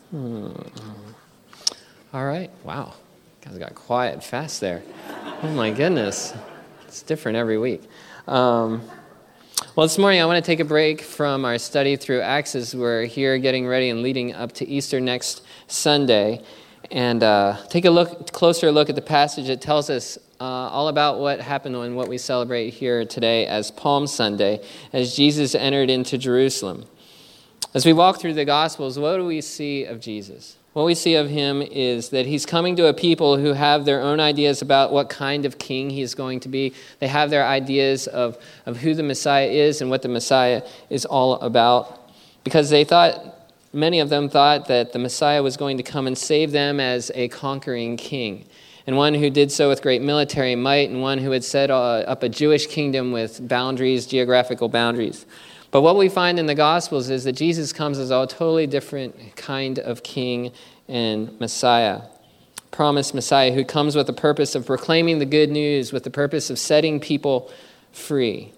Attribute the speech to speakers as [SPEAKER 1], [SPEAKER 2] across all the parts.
[SPEAKER 1] All right. Wow. Guys got quiet fast there. Oh my goodness. It's different every week. Well, this morning I want to take a break from our study through Acts as we're here getting ready and leading up to Easter next Sunday, and take a closer look at the passage that tells us all about what happened and what we celebrate here today as Palm Sunday, as Jesus entered into Jerusalem. As we walk through the Gospels, what do we see of Jesus? What we see of him is that he's coming to a people who have their own ideas about what kind of king he is going to be. They have their ideas of who the Messiah is and what the Messiah is all about. Because many of them thought that the Messiah was going to come and save them as a conquering king, and one who did so with great military might, and one who had set up a Jewish kingdom with boundaries, geographical boundaries. But what we find in the Gospels is that Jesus comes as a totally different kind of king and Messiah. Promised Messiah who comes with the purpose of proclaiming the good news, with the purpose of setting people free.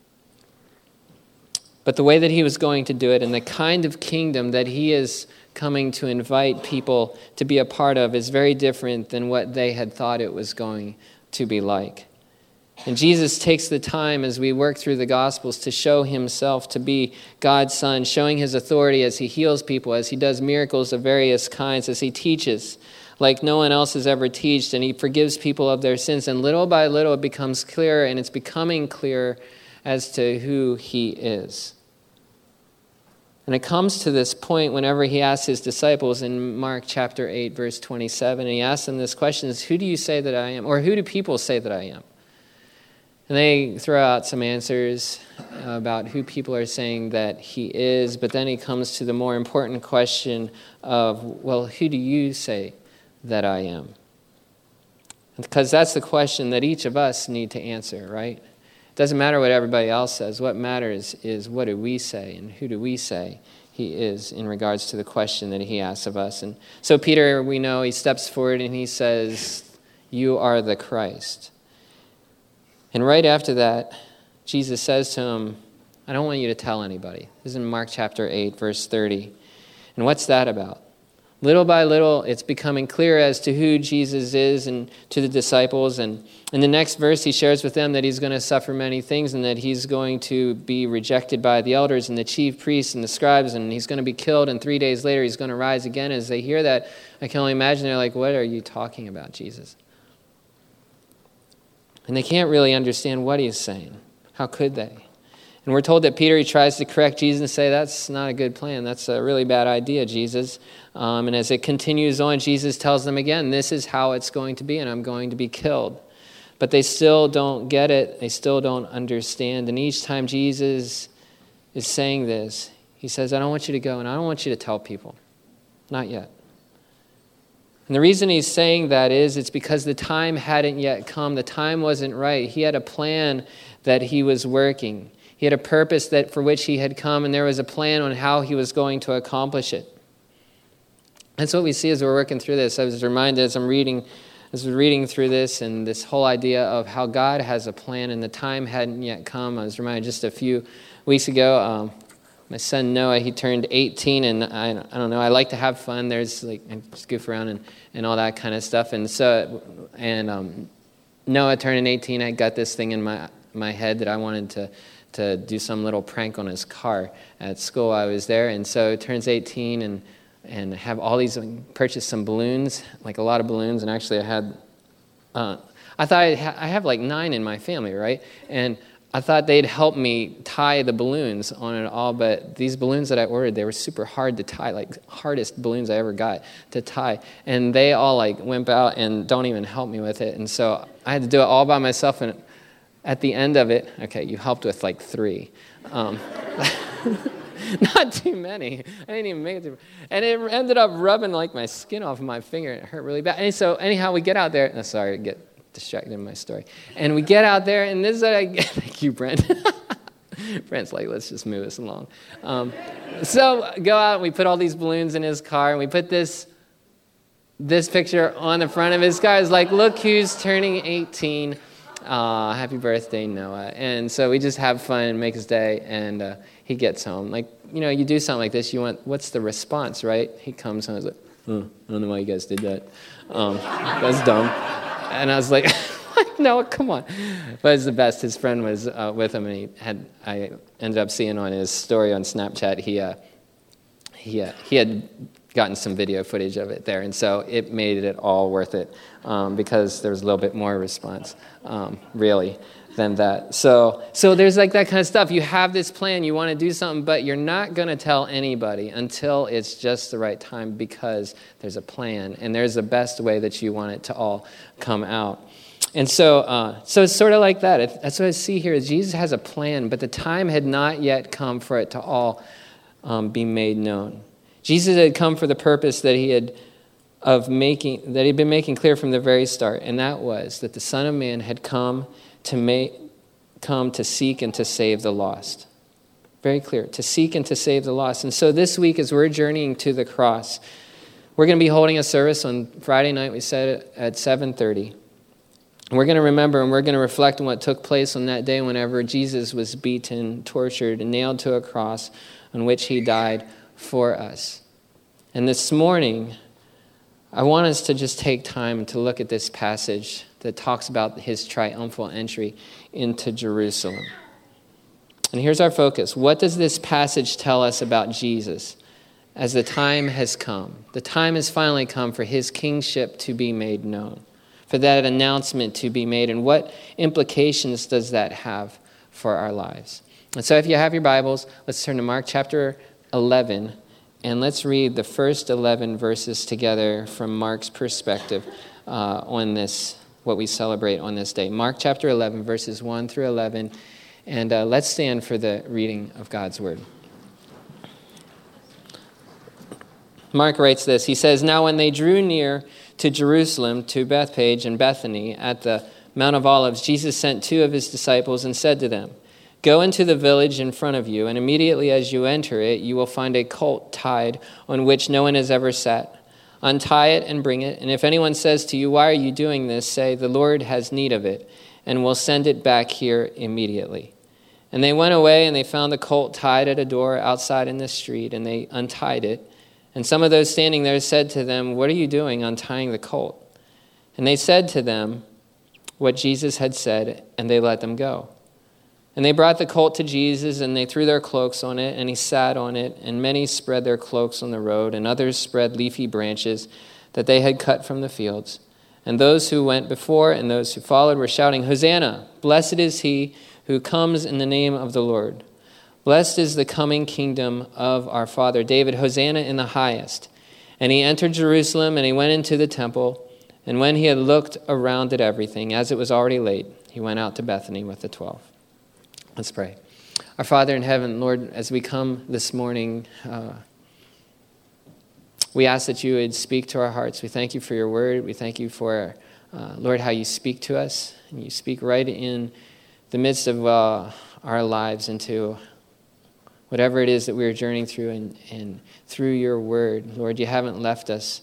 [SPEAKER 1] But the way that he was going to do it and the kind of kingdom that he is coming to invite people to be a part of is very different than what they had thought it was going to be like. And Jesus takes the time as we work through the Gospels to show himself to be God's Son, showing his authority as he heals people, as he does miracles of various kinds, as he teaches like no one else has ever taught, and he forgives people of their sins. And little by little it becomes clearer, and it's becoming clearer as to who he is. And it comes to this point whenever he asks his disciples in Mark chapter 8, verse 27, and he asks them this question, who do you say that I am? Or who do people say that I am? And they throw out some answers about who people are saying that he is, but then he comes to the more important question of, well, who do you say that I am? Because that's the question that each of us need to answer, right? It doesn't matter what everybody else says. What matters is what do we say and who do we say he is in regards to the question that he asks of us. And so Peter, we know, he steps forward and he says, you are the Christ. And right after that, Jesus says to him, I don't want you to tell anybody. This is in Mark chapter 8, verse 30. And what's that about? Little by little, it's becoming clear as to who Jesus is and to the disciples. And in the next verse, he shares with them that he's going to suffer many things and that he's going to be rejected by the elders and the chief priests and the scribes, and he's going to be killed, and 3 days later, he's going to rise again. As they hear that, I can only imagine they're like, what are you talking about, Jesus? And they can't really understand what he's saying. How could they? And we're told that Peter, he tries to correct Jesus and say, that's not a good plan. That's a really bad idea, Jesus. And as it continues on, Jesus tells them again, this is how it's going to be, and I'm going to be killed. But they still don't get it. They still don't understand. And each time Jesus is saying this, he says, I don't want you to go, and I don't want you to tell people. Not yet. And the reason he's saying that is it's because the time hadn't yet come. The time wasn't right. He had a plan that he was working. He had a purpose that for which he had come, and there was a plan on how he was going to accomplish it. That's what we see as we're working through this. I was reminded as I was reading through this and this whole idea of how God has a plan and the time hadn't yet come. I was reminded just a few weeks ago, my son Noah, he turned 18, and I don't know, I like to have fun. There's I just goof around and all that kind of stuff. And so, Noah turning 18, I got this thing in my head that I wanted to do some little prank on his car at school. I was there, and so it turns 18 and have all these, purchase some balloons, like a lot of balloons, and actually I had, I thought I have like 9 in my family, right? And I thought they'd help me tie the balloons on it all, but these balloons that I ordered, they were super hard to tie, like hardest balloons I ever got to tie. And they all like wimp out and don't even help me with it. And so I had to do it all by myself. And at the end of it, okay, you helped with like 3. Not too many. I didn't even make it through. And it ended up rubbing like my skin off of my finger. It hurt really bad. And so anyhow, we get out there. Oh, sorry, I get distracted in my story. And we get out there, and this is what I get. Thank you, Brent. Brent's like, let's just move us along. So go out, we put all these balloons in his car, and we put this picture on the front of his car. It's like, look who's turning 18. Happy birthday, Noah. And so we just have fun and make his day, and he gets home. Like, you do something like this, what's the response, right? He comes and I was like, I don't know why you guys did that. That's dumb. And I was like, no, come on. But it's the best. His friend was with him, and I ended up seeing on his story on Snapchat, he had gotten some video footage of it there, and so it made it all worth it because there was a little bit more response, really, than that. So there's like that kind of stuff. You have this plan, you want to do something, but you're not going to tell anybody until it's just the right time because there's a plan, and there's the best way that you want it to all come out. And so it's sort of like that. That's what I see here is Jesus has a plan, but the time had not yet come for it to all be made known. Jesus had come for the purpose that he'd been making clear from the very start, and that was that the Son of Man had come to seek and to save the lost. Very clear, to seek and to save the lost. And so this week, as we're journeying to the cross, we're going to be holding a service on Friday night. We said it at 7:30. We're going to remember and we're going to reflect on what took place on that day whenever Jesus was beaten, tortured, and nailed to a cross on which he died for us. And this morning, I want us to just take time to look at this passage that talks about his triumphal entry into Jerusalem. And here's our focus. What does this passage tell us about Jesus as the time has come? The time has finally come for his kingship to be made known, for that announcement to be made, and what implications does that have for our lives? And so if you have your Bibles, let's turn to Mark chapter 11, and let's read the first 11 verses together from Mark's perspective on this, what we celebrate on this day. Mark chapter 11, verses 1 through 11, and let's stand for the reading of God's word. Mark writes this. He says, "Now when they drew near to Jerusalem, to Bethphage and Bethany at the Mount of Olives, Jesus sent two of his disciples and said to them, 'Go into the village in front of you, and immediately as you enter it, you will find a colt tied on which no one has ever sat. Untie it and bring it, and if anyone says to you, "Why are you doing this?" say, "The Lord has need of it, and will send it back here immediately." And they went away, and they found the colt tied at a door outside in the street, and they untied it. And some of those standing there said to them, "What are you doing untying the colt?" And they said to them what Jesus had said, and they let them go. And they brought the colt to Jesus, and they threw their cloaks on it, and he sat on it. And many spread their cloaks on the road, and others spread leafy branches that they had cut from the fields. And those who went before and those who followed were shouting, "Hosanna! Blessed is he who comes in the name of the Lord. Blessed is the coming kingdom of our father David. Hosanna in the highest." And he entered Jerusalem, and he went into the temple. And when he had looked around at everything, as it was already late, he went out to Bethany with the 12. Let's pray. Our Father in heaven, Lord, as we come this morning, we ask that you would speak to our hearts. We thank you for your word. We thank you for, Lord, how you speak to us. And you speak right in the midst of our lives into whatever it is that we are journeying through, and through your word. Lord, you haven't left us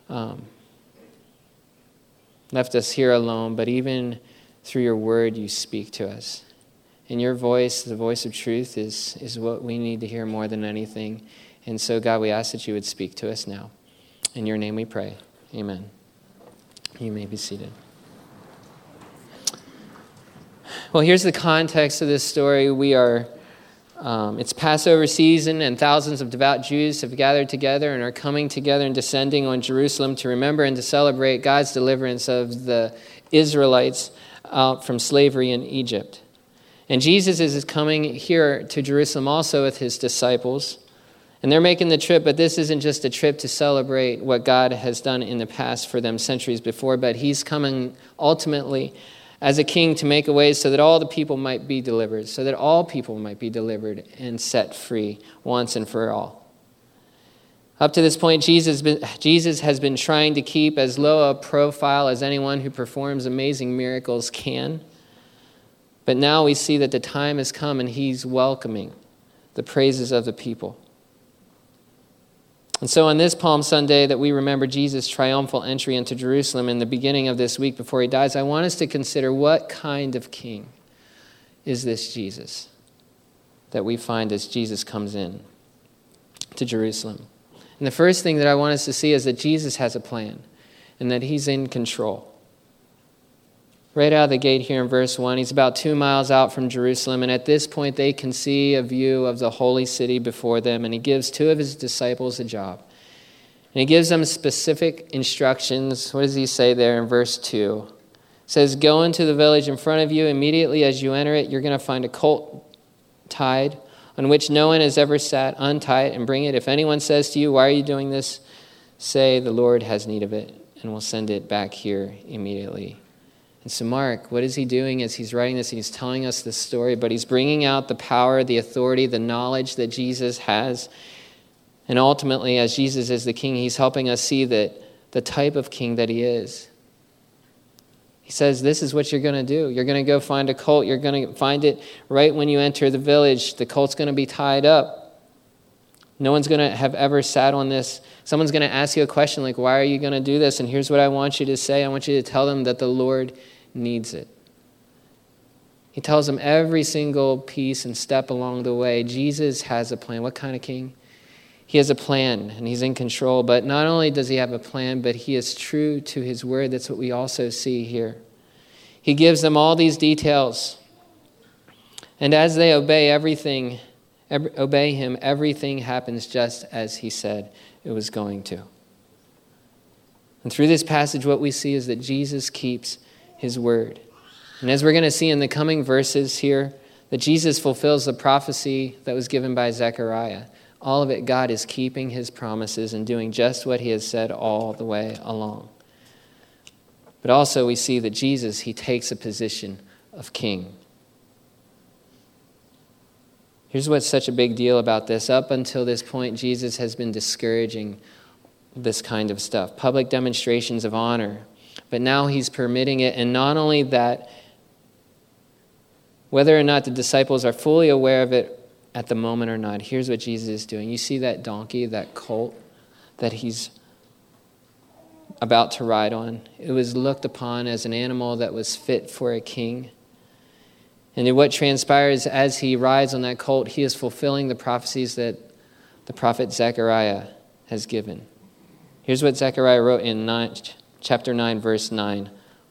[SPEAKER 1] here alone, but even through your word, you speak to us. And your voice, the voice of truth, is what we need to hear more than anything. And so, God, we ask that you would speak to us now. In your name we pray. Amen. You may be seated. Well, here's the context of this story. It's Passover season, and thousands of devout Jews have gathered together and are coming together and descending on Jerusalem to remember and to celebrate God's deliverance of the Israelites out from slavery in Egypt. And Jesus is coming here to Jerusalem also with his disciples. And they're making the trip, but this isn't just a trip to celebrate what God has done in the past for them centuries before, but he's coming ultimately as a king to make a way so that all the people might be delivered, so that all people might be delivered and set free once and for all. Up to this point, Jesus has been trying to keep as low a profile as anyone who performs amazing miracles can. But now we see that the time has come, and he's welcoming the praises of the people. And so on this Palm Sunday that we remember Jesus' triumphal entry into Jerusalem in the beginning of this week before he dies, I want us to consider what kind of king is this Jesus that we find as Jesus comes in to Jerusalem. And the first thing that I want us to see is that Jesus has a plan and that he's in control. Right out of the gate here in verse 1, he's about 2 miles out from Jerusalem, and at this point they can see a view of the holy city before them, and he gives 2 of his disciples a job. And he gives them specific instructions. What does he say there in verse 2? It says, "Go into the village in front of you. Immediately as you enter it, you're going to find a colt tied on which no one has ever sat. Untie it and bring it. If anyone says to you, 'Why are you doing this?' say, 'The Lord has need of it, and we'll send it back here immediately.'" And so Mark, what is he doing as he's writing this? He's telling us this story, but he's bringing out the power, the authority, the knowledge that Jesus has. And ultimately, as Jesus is the king, he's helping us see that the type of king that he is. He says, this is what you're going to do. You're going to go find a colt. You're going to find it right when you enter the village. The colt's going to be tied up. No one's going to have ever sat on this. Someone's going to ask you a question like, why are you going to do this? And here's what I want you to say. I want you to tell them that the Lord needs it. He tells them every single piece and step along the way. Jesus has a plan. What kind of king? He has a plan, and he's in control. But not only does he have a plan, but he is true to his word. That's what we also see here. He gives them all these details. And as they obey him, everything happens just as he said it was going to. And through this passage, what we see is that Jesus keeps his word. And as we're going to see in the coming verses here, that Jesus fulfills the prophecy that was given by Zechariah. All of it, God is keeping his promises and doing just what he has said all the way along. But also we see that Jesus, he takes a position of king. Here's what's such a big deal about this. Up until this point, Jesus has been discouraging this kind of stuff. Public demonstrations of honor. But now he's permitting it. And not only that, whether or not the disciples are fully aware of it at the moment or not, here's what Jesus is doing. You see that donkey, that colt that he's about to ride on? It was looked upon as an animal that was fit for a king. And what transpires as he rides on that colt, he is fulfilling the prophecies that the prophet Zechariah has given. Here's what Zechariah wrote in chapter 9, verse 9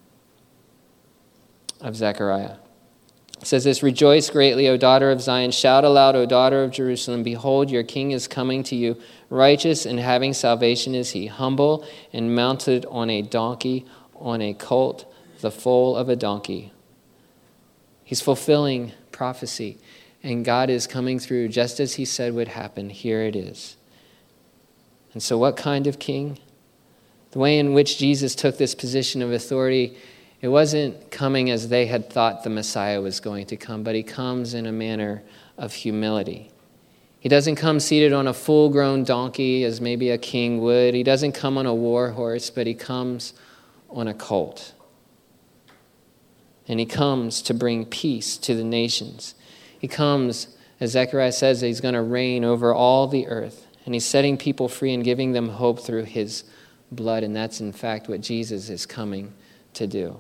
[SPEAKER 1] of Zechariah. It says this, "Rejoice greatly, O daughter of Zion. Shout aloud, O daughter of Jerusalem. Behold, your king is coming to you. Righteous and having salvation is he. Humble and mounted on a donkey, on a colt, the foal of a donkey." He's fulfilling prophecy. And God is coming through just as he said would happen. Here it is. And so what kind of king? The way in which Jesus took this position of authority, it wasn't coming as they had thought the Messiah was going to come, but he comes in a manner of humility. He doesn't come seated on a full-grown donkey as maybe a king would. He doesn't come on a war horse, but he comes on a colt. And he comes to bring peace to the nations. He comes, as Zechariah says, that he's going to reign over all the earth. And he's setting people free and giving them hope through his blood. And that's, in fact, what Jesus is coming to do.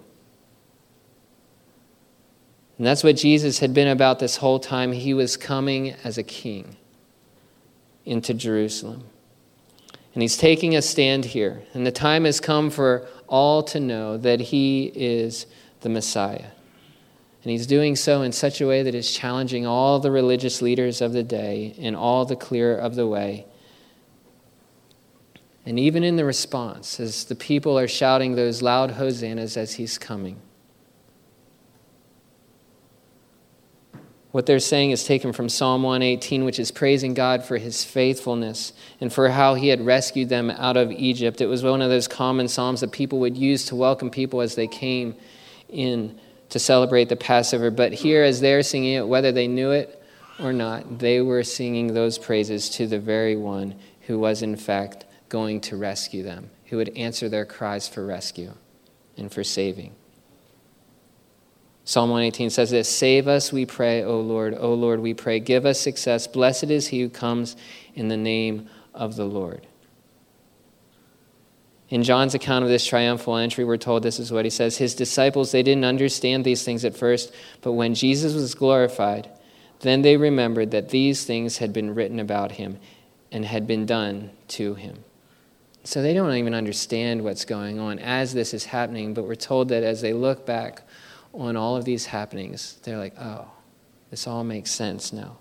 [SPEAKER 1] And that's what Jesus had been about this whole time. He was coming as a king into Jerusalem. And he's taking a stand here. And the time has come for all to know that he is the Messiah. And he's doing so in such a way that is challenging all the religious leaders of the day in all the clear of the way. And even in the response, as the people are shouting those loud hosannas as he's coming, what they're saying is taken from Psalm 118, which is praising God for his faithfulness and for how he had rescued them out of Egypt. It was one of those common psalms that people would use to welcome people as they came in to celebrate the Passover. But here, as they're singing it, whether they knew it or not, they were singing those praises to the very one who was in fact going to rescue them, who would answer their cries for rescue and for saving. Psalm 118 says this, "Save us, we pray, O Lord, we pray. Give us success. Blessed is he who comes in the name of the Lord." In John's account of this triumphal entry, we're told this is what he says. His disciples, they didn't understand these things at first, but when Jesus was glorified, then they remembered that these things had been written about him, and had been done to him. So they don't even understand what's going on as this is happening, but we're told that as they look back on all of these happenings, they're like, oh, this all makes sense now.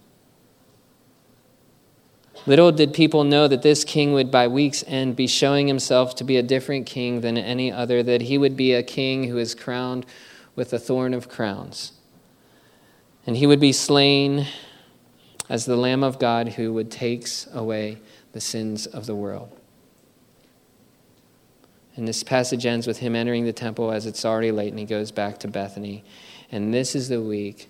[SPEAKER 1] Little did people know that this king would by week's end be showing himself to be a different king than any other, that he would be a king who is crowned with a thorn of crowns. And he would be slain as the Lamb of God who would take away the sins of the world. And this passage ends with him entering the temple as it's already late, and he goes back to Bethany. And this is the week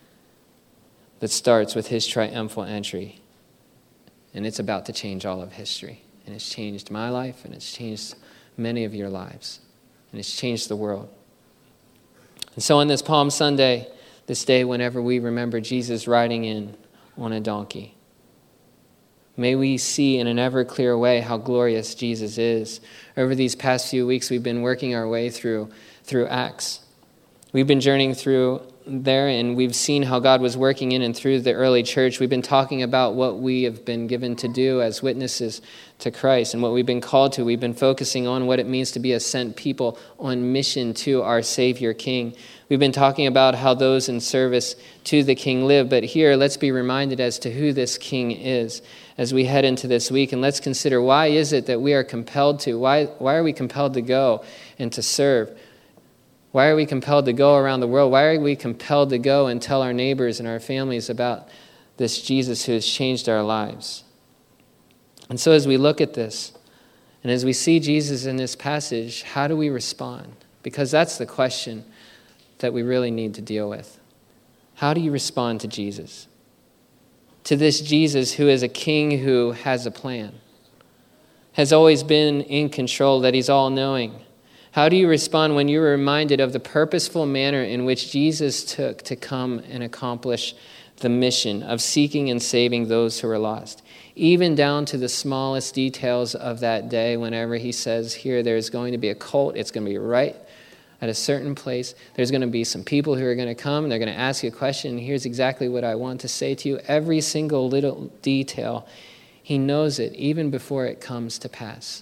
[SPEAKER 1] that starts with his triumphal entry. And it's about to change all of history. And it's changed my life, and it's changed many of your lives. And it's changed the world. And so on this Palm Sunday, this day whenever we remember Jesus riding in on a donkey, may we see in an ever clearer way how glorious Jesus is. Over these past few weeks, we've been working our way through Acts. We've been journeying through there, and we've seen how God was working in and through the early church. We've been talking about what we have been given to do as witnesses to Christ and what we've been called to. We've been focusing on what it means to be a sent people on mission to our Savior King. We've been talking about how those in service to the King live. But here, let's be reminded as to who this King is as we head into this week. And let's consider, why is it that we are compelled to? Why are we compelled to go and to serve? Why are we compelled to go around the world? Why are we compelled to go and tell our neighbors and our families about this Jesus who has changed our lives? And so as we look at this, and as we see Jesus in this passage, how do we respond? Because that's the question that we really need to deal with. How do you respond to Jesus? To this Jesus who is a king who has a plan, has always been in control, that he's all-knowing. How do you respond when you're reminded of the purposeful manner in which Jesus took to come and accomplish the mission of seeking and saving those who are lost? Even down to the smallest details of that day, whenever he says, here, there's going to be a colt, it's going to be right at a certain place. There's going to be some people who are going to come, and they're going to ask you a question, and here's exactly what I want to say to you. Every single little detail, he knows it, even before it comes to pass.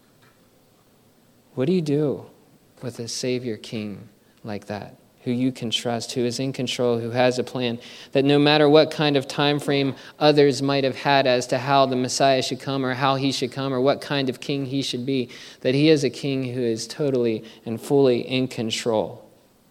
[SPEAKER 1] What do you do with a Savior King like that, who you can trust, who is in control, who has a plan, that no matter what kind of time frame others might have had as to how the Messiah should come or how he should come or what kind of king he should be, that he is a king who is totally and fully in control?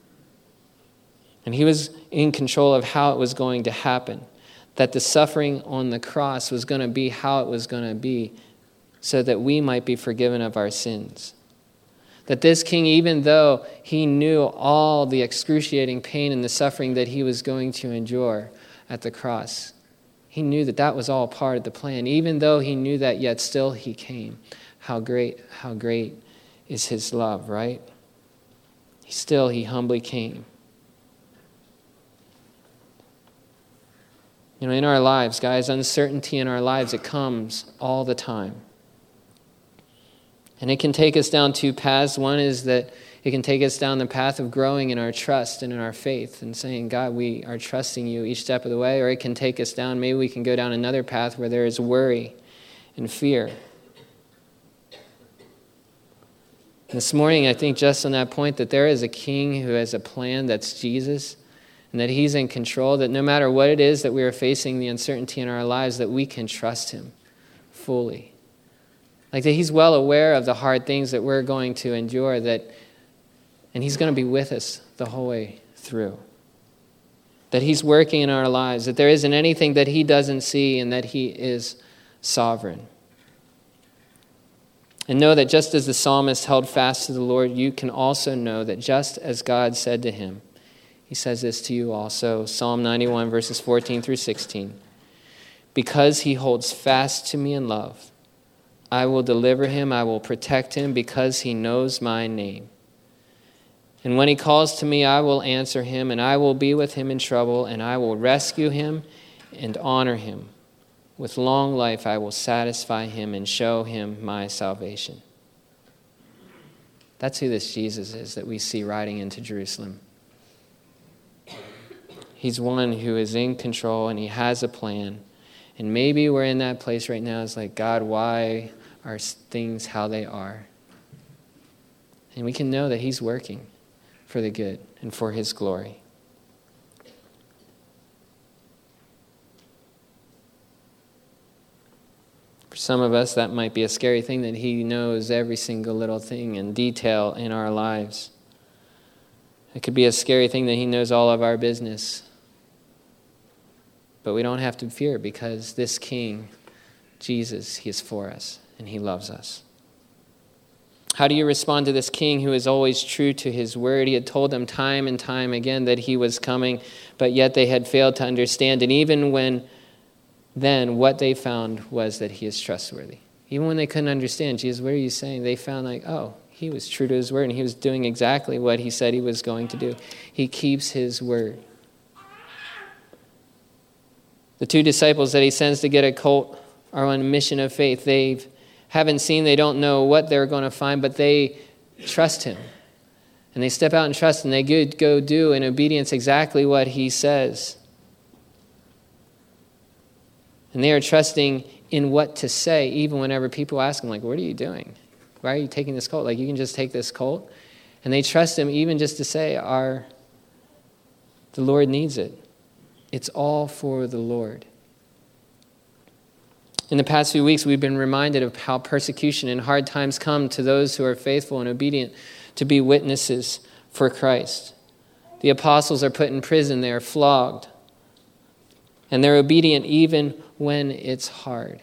[SPEAKER 1] And he was in control of how it was going to happen, that the suffering on the cross was going to be how it was going to be so that we might be forgiven of our sins. That this king, even though he knew all the excruciating pain and the suffering that he was going to endure at the cross, he knew that that was all part of the plan. Even though he knew that, yet still he came. How great is his love, right? He humbly came. You know, in our lives, guys, uncertainty in our lives, it comes all the time. And it can take us down two paths. One is that it can take us down the path of growing in our trust and in our faith and saying, God, we are trusting you each step of the way. Or it can take us down, maybe we can go down another path where there is worry and fear. This morning, I think just on that point, that there is a king who has a plan, that's Jesus, and that he's in control, that no matter what it is that we are facing, the uncertainty in our lives, that we can trust him fully. Like that he's well aware of the hard things that we're going to endure, and he's going to be with us the whole way through. That he's working in our lives, that there isn't anything that he doesn't see, and that he is sovereign. And know that just as the psalmist held fast to the Lord, you can also know that just as God said to him, he says this to you also. Psalm 91, verses 14 through 16. Because he holds fast to me in love, I will deliver him, I will protect him, because he knows my name. And when he calls to me, I will answer him, and I will be with him in trouble, and I will rescue him and honor him. With long life I will satisfy him and show him my salvation. That's who this Jesus is that we see riding into Jerusalem. He's one who is in control, and he has a plan. And maybe we're in that place right now. It's like, God, why are things how they are? And we can know that he's working for the good and for his glory. For some of us, that might be a scary thing, that he knows every single little thing and detail in our lives. It could be a scary thing that he knows all of our business. But we don't have to fear, because this King, Jesus, he is for us and he loves us. How do you respond to this King who is always true to his word? He had told them time and time again that he was coming, but yet they had failed to understand. And even then what they found was that he is trustworthy. Even when they couldn't understand, Jesus, what are you saying? They found he was true to his word and he was doing exactly what he said he was going to do. He keeps his word. The 2 disciples that he sends to get a colt are on a mission of faith. They haven't seen, they don't know what they're going to find, but they trust him. And they step out and trust, and they go do in obedience exactly what he says. And they are trusting in what to say, even whenever people ask them, what are you doing? Why are you taking this colt? You can just take this colt. And they trust him even just to say, the Lord needs it. It's all for the Lord. In the past few weeks, we've been reminded of how persecution and hard times come to those who are faithful and obedient to be witnesses for Christ. The apostles are put in prison. They are flogged. And they're obedient even when it's hard.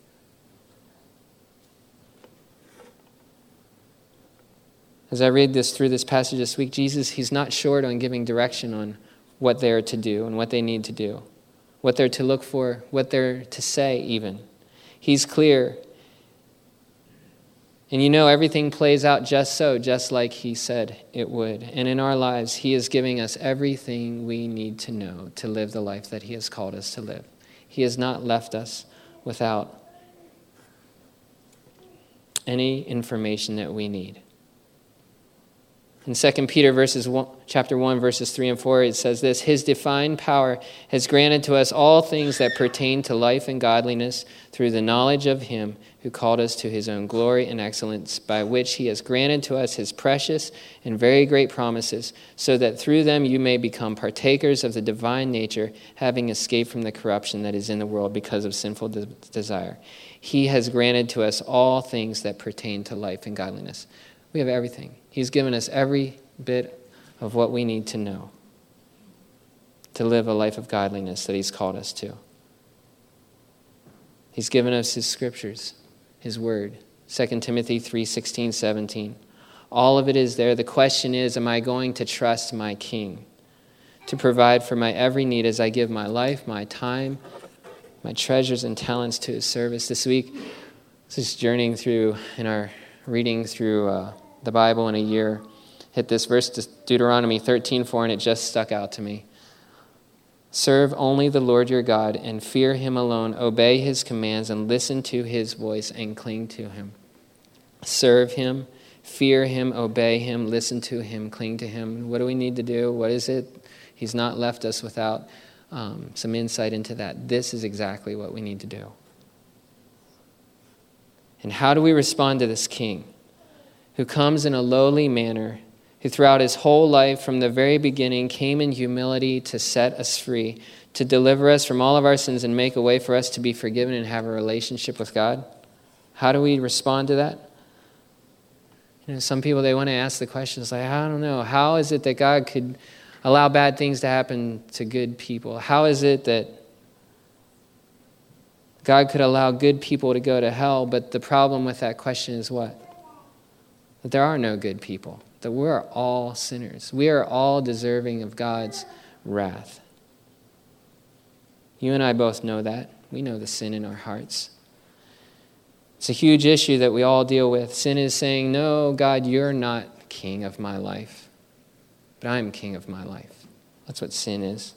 [SPEAKER 1] As I read through this passage this week, Jesus, he's not short on giving direction on what they're to do and what they need to do, what they're to look for, what they're to say even. He's clear. And everything plays out just like he said it would. And in our lives, he is giving us everything we need to know to live the life that he has called us to live. He has not left us without any information that we need. In 2 Peter chapter 1, verses 3 and 4, it says this: his divine power has granted to us all things that pertain to life and godliness through the knowledge of him who called us to his own glory and excellence, by which he has granted to us his precious and very great promises, so that through them you may become partakers of the divine nature, having escaped from the corruption that is in the world because of sinful desire. He has granted to us all things that pertain to life and godliness. We have everything. He's given us every bit of what we need to know to live a life of godliness that he's called us to. He's given us his scriptures, his word, 2 Timothy 3:16, 17. All of it is there. The question is, am I going to trust my King to provide for my every need as I give my life, my time, my treasures and talents to his service? This week, just journeying through in our reading through the Bible in a year, hit this verse, Deuteronomy 13:4, and it just stuck out to me. Serve only the Lord your God and fear him alone. Obey his commands and listen to his voice and cling to him. Serve him, fear him, obey him, listen to him, cling to him. What do we need to do? What is it? He's not left us without some insight into that. This is exactly what we need to do. And how do we respond to this King who comes in a lowly manner, who throughout his whole life from the very beginning came in humility to set us free, to deliver us from all of our sins and make a way for us to be forgiven and have a relationship with God? How do we respond to that? Some people, they want to ask the questions like, I don't know, how is it that God could allow bad things to happen to good people? How is it that God could allow good people to go to hell? But the problem with that question is what? That there are no good people. That we are all sinners. We are all deserving of God's wrath. You and I both know that. We know the sin in our hearts. It's a huge issue that we all deal with. Sin is saying, no, God, you're not king of my life, but I'm king of my life. That's what sin is.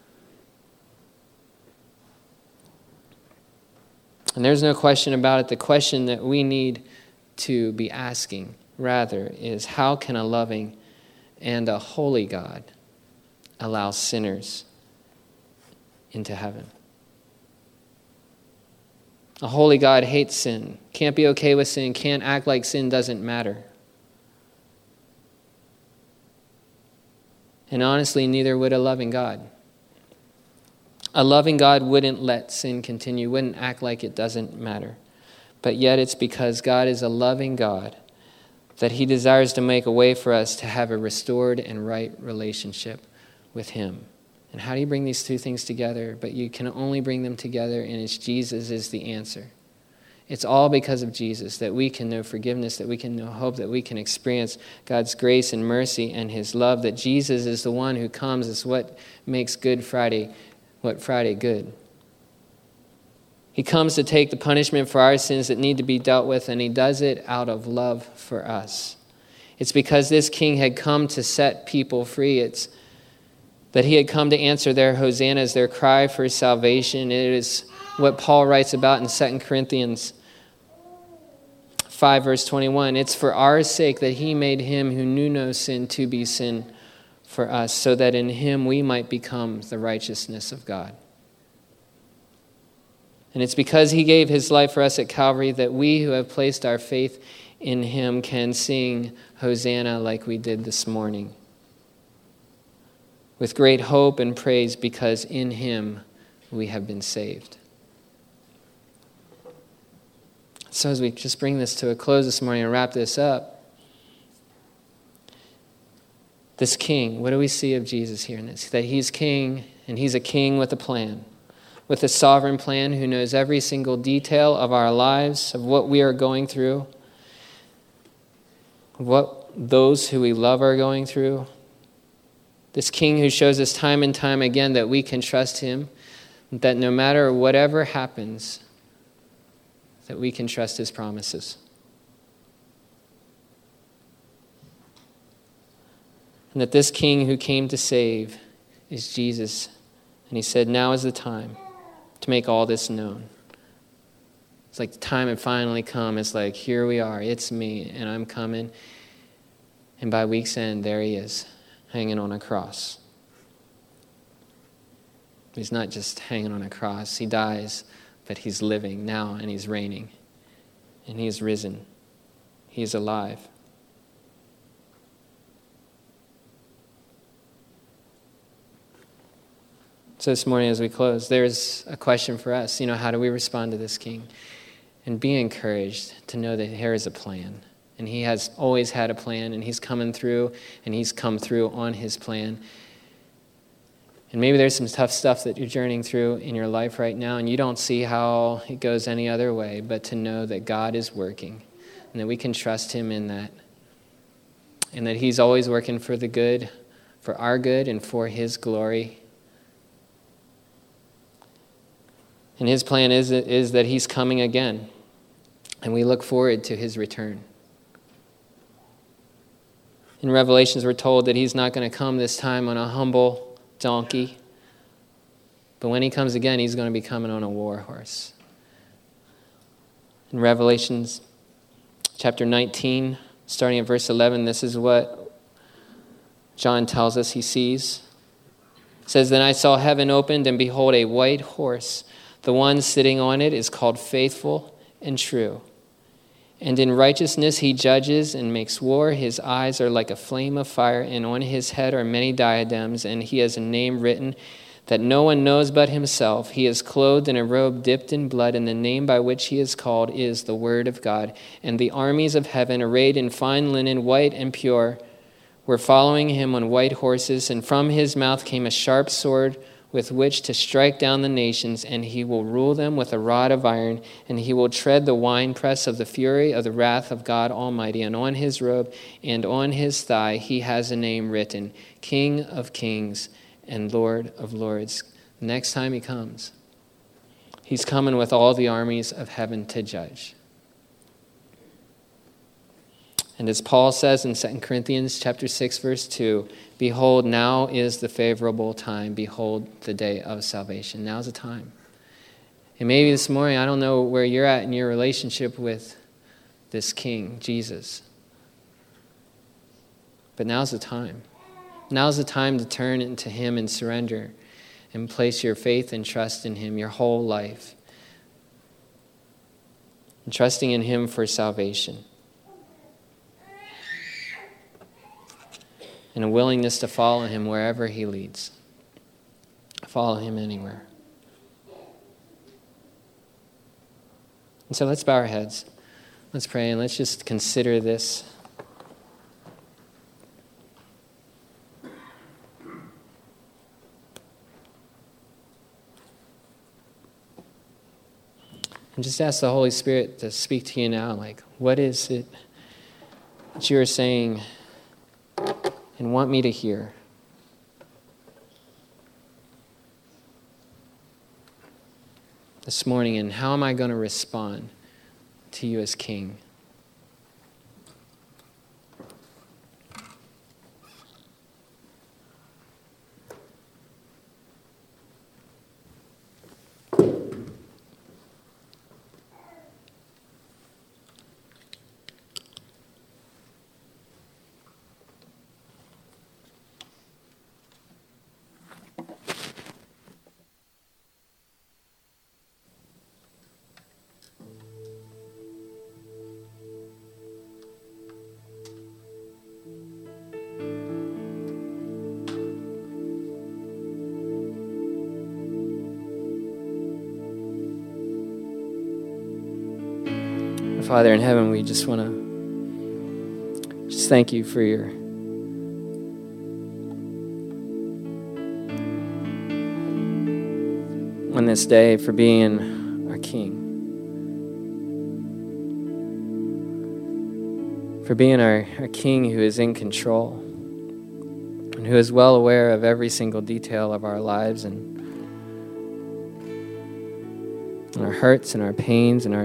[SPEAKER 1] And there's no question about it. The question that we need to be asking, rather, is how can a loving and a holy God allow sinners into heaven? A holy God hates sin, can't be okay with sin, can't act like sin doesn't matter. And honestly, neither would a loving God. A loving God wouldn't let sin continue, wouldn't act like it doesn't matter. But yet it's because God is a loving God that he desires to make a way for us to have a restored and right relationship with him. And how do you bring these two things together? But you can only bring them together, and it's Jesus is the answer. It's all because of Jesus that we can know forgiveness, that we can know hope, that we can experience God's grace and mercy and his love, that Jesus is the one who comes is what makes Good Friday, what Friday good. He comes to take the punishment for our sins that need to be dealt with, and he does it out of love for us. It's because this king had come to set people free. It's that he had come to answer their hosannas, their cry for salvation. It is what Paul writes about in 2 Corinthians 5, verse 21. It's for our sake that he made him who knew no sin to be sin for us, so that in him we might become the righteousness of God. And it's because he gave his life for us at Calvary that we who have placed our faith in him can sing Hosanna like we did this morning, with great hope and praise, because in him we have been saved. So as we just bring this to a close this morning and wrap this up, this king, what do we see of Jesus here in this? That he's king, and he's a king with a plan, with a sovereign plan who knows every single detail of our lives, of what we are going through, what those who we love are going through. This king who shows us time and time again that we can trust him, that no matter whatever happens, that we can trust his promises. And that this king who came to save is Jesus. And he said, now is the time to make all this known. It's like the time had finally come. It's like, here we are. It's me, and I'm coming. And by week's end, there he is, hanging on a cross. He's not just hanging on a cross. He dies, but he's living now, and he's reigning. And he is risen. He is alive. So this morning as we close, there's a question for us. How do we respond to this king? And be encouraged to know that there is a plan. And he has always had a plan, and he's coming through, and he's come through on his plan. And maybe there's some tough stuff that you're journeying through in your life right now, and you don't see how it goes any other way, but to know that God is working, and that we can trust him in that. And that he's always working for the good, for our good, and for his glory. And his plan is that he's coming again. And we look forward to his return. In Revelations, we're told that he's not going to come this time on a humble donkey. But when he comes again, he's going to be coming on a war horse. In Revelations chapter 19, starting at verse 11, this is what John tells us he sees. It says, then I saw heaven opened, and behold, a white horse. The one sitting on it is called Faithful and True. And in righteousness he judges and makes war. His eyes are like a flame of fire, and on his head are many diadems, and he has a name written that no one knows but himself. He is clothed in a robe dipped in blood, and the name by which he is called is the Word of God. And the armies of heaven, arrayed in fine linen, white and pure, were following him on white horses, and from his mouth came a sharp sword with which to strike down the nations, and he will rule them with a rod of iron, and he will tread the winepress of the fury of the wrath of God Almighty. And on his robe and on his thigh he has a name written, King of Kings and Lord of Lords. The next time he comes, he's coming with all the armies of heaven to judge. And as Paul says in 2 Corinthians chapter 6, verse 2, behold, now is the favorable time. Behold, the day of salvation. Now's the time. And maybe this morning, I don't know where you're at in your relationship with this King, Jesus. But now's the time. Now's the time to turn into him and surrender and place your faith and trust in him your whole life. and trusting in him for salvation. And a willingness to follow him wherever he leads. Follow him anywhere. And so let's bow our heads. Let's pray and let's just consider this. And just ask the Holy Spirit to speak to you now. Like, what is it that you are saying and want me to hear? This morning, and how am I going to respond to you as King? Father in heaven, we just want to just thank you for your on this day, for being our King, for being our King who is in control and who is well aware of every single detail of our lives and our hurts and our pains and our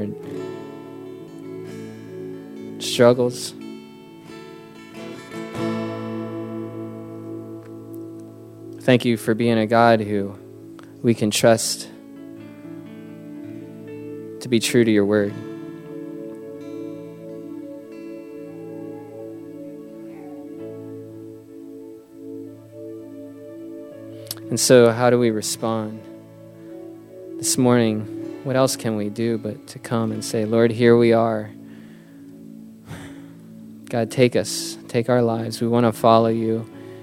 [SPEAKER 1] struggles. Thank you for being a God who we can trust to be true to your word. And so, how do we respond? This morning, what else can we do but to come and say, Lord, here we are. God, take us, take our lives. We want to follow you.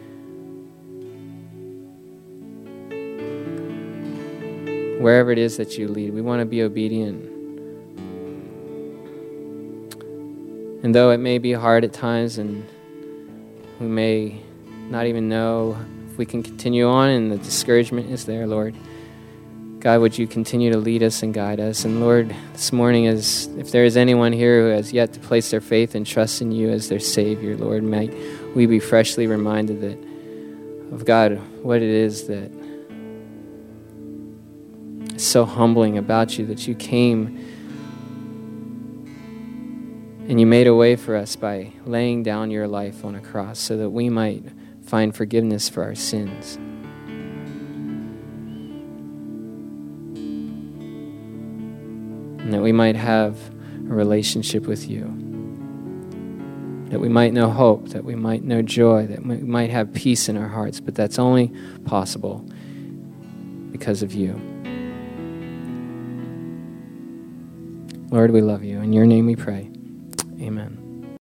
[SPEAKER 1] Wherever it is that you lead, we want to be obedient. And though it may be hard at times and we may not even know if we can continue on and the discouragement is there, Lord, God, would you continue to lead us and guide us? And Lord, this morning, as if there is anyone here who has yet to place their faith and trust in you as their Savior, Lord, might we be freshly reminded that of God, what it is that is so humbling about you, that you came and you made a way for us by laying down your life on a cross so that we might find forgiveness for our sins. And that we might have a relationship with you. That we might know hope, that we might know joy, that we might have peace in our hearts. But that's only possible because of you. Lord, we love you. In your name we pray. Amen.